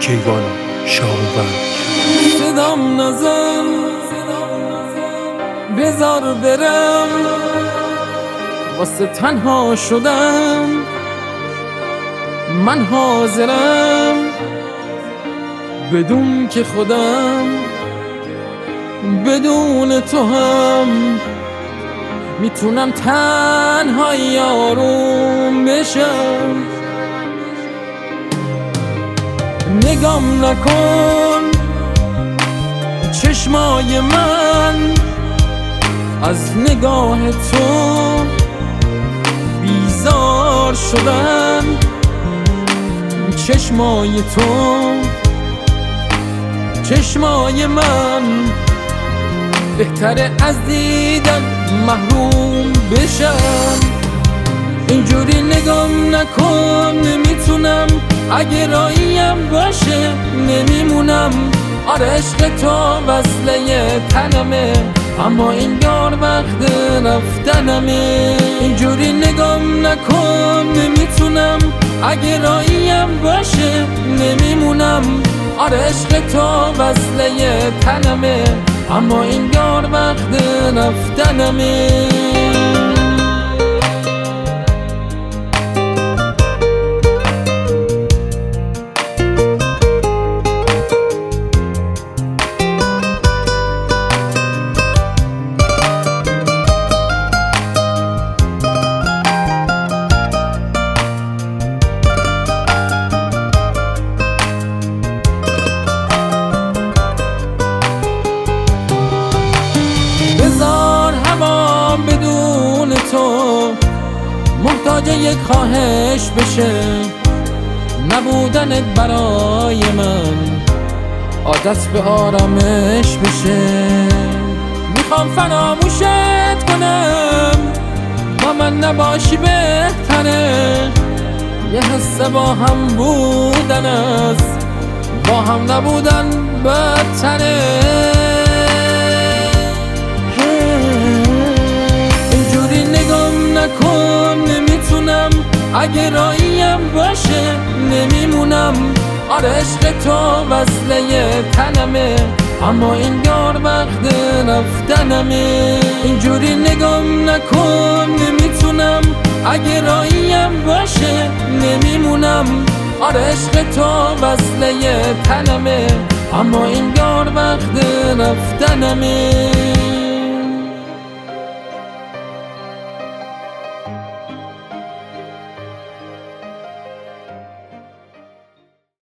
کیوان شاهوند. صدام نزن بذار برم، واسه تنها شدم من حاضرم، بدون که خودم بدون تو هم میتونم تنها یاروم بشم. نگام نکن چشمای من، از نگاه تو بیزار شدن. چشمای تو چشمای من، بهتره از دیدن محروم بشم. اینجوری نگام نکن، نمیتونم، اگه راهیم باشه نمیمونم. آره عشق تو وصله تنمه، اما این یار وقت رفتنمه. اینجوری نگام نکن، نمیتونم، اگه راهیم باشه نمیمونم. آره عشق تو وصله تنمه، اما این یار وقت رفتنمه. بدون تو محتاج یک خواهش بشه، نبودنت برای من عادت به آرامش بشه. میخوام فراموشت کنم، با من نباشی بهتره. یه حس با هم بودن است، با هم نبودن بدتره. نکن نمیتونم، اگه راهیم باشه نمیمونم. آره عشق تو وصله تنمه، اما این یار وقت رفتنمه. اینجوری نگام نکن، نمیتونم، اگه راهیم باشه نمیمونم. آره عشق تو وصله تنمه، اما این یار وقت رفتنمه.